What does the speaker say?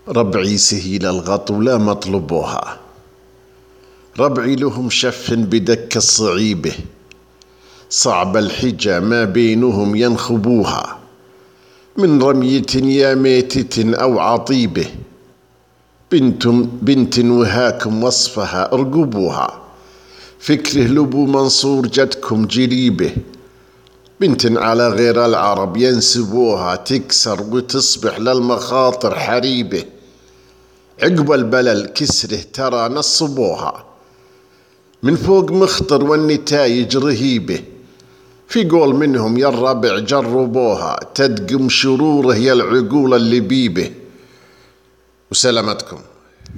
ربعي سهيل الغطو لا مطلبوها، ربعي لهم شف بدك الصعيبة، صعب الحجة ما بينهم ينخبوها، من رمية يا ميتة أو عطيبة، بنت وهاكم وصفها ارقبوها، فكره لبو منصور جدكم جليبه، بنت على غير العرب ينسبوها، تكسر وتصبح للمخاطر حريبه، عقب البلل كسره ترى نصبوها، من فوق مخطر والنتايج رهيبه، في قول منهم يا الربع جربوها، تدقم شروره يا العقول اللبيبه. وسلامتكم.